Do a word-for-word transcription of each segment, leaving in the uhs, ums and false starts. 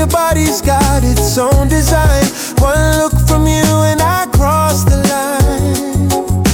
body's got its own design. One look from you and I cross the line.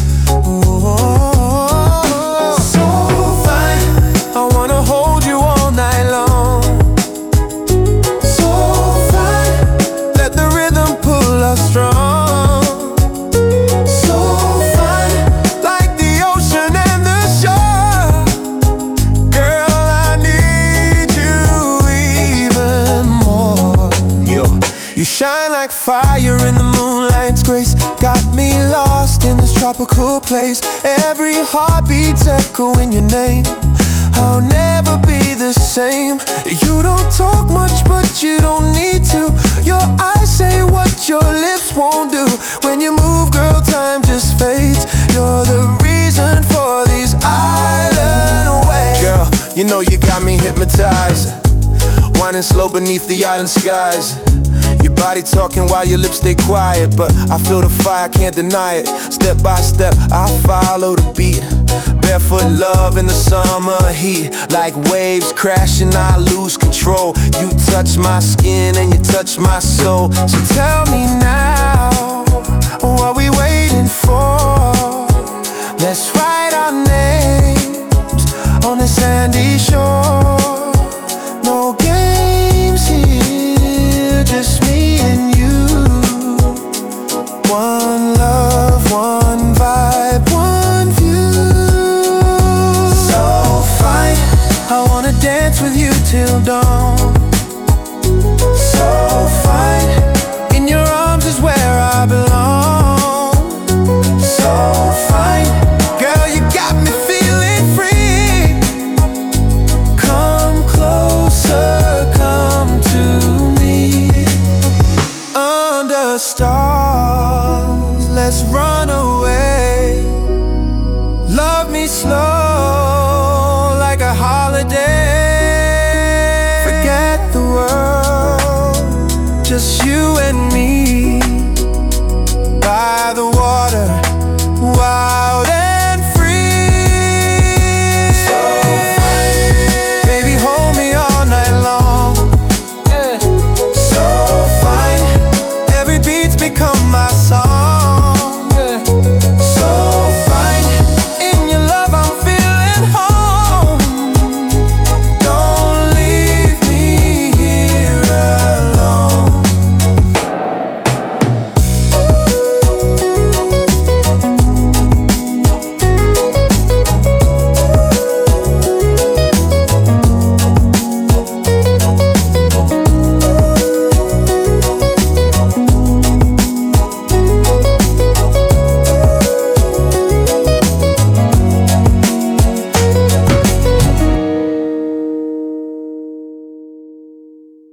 Oh, so fine, I wanna hold you all night long. So fine, let the rhythm pull us strong. So fine, like the ocean and the shore. Girl, I need you even more. Yo, you shine like fire in the moonlight's grace. Got me lost in this tropical place. Every heartbeat's echoing your name. I'll never be the same. You don't talk much, but you don't need to. Your eyes say what your lips won't do. When you move, girl, time just fades. You're the reason for these island waves. Girl, you know you got me hypnotized. Winding slow beneath the island skies. Your body talking while your lips stay quiet, but I feel the fire, can't deny it. Step by step, I follow the beat. Barefoot love in the summer heat. Like waves crashing, I lose control. You touch my skin and you touch my soul. So tell me now, what we waiting for? Let's ride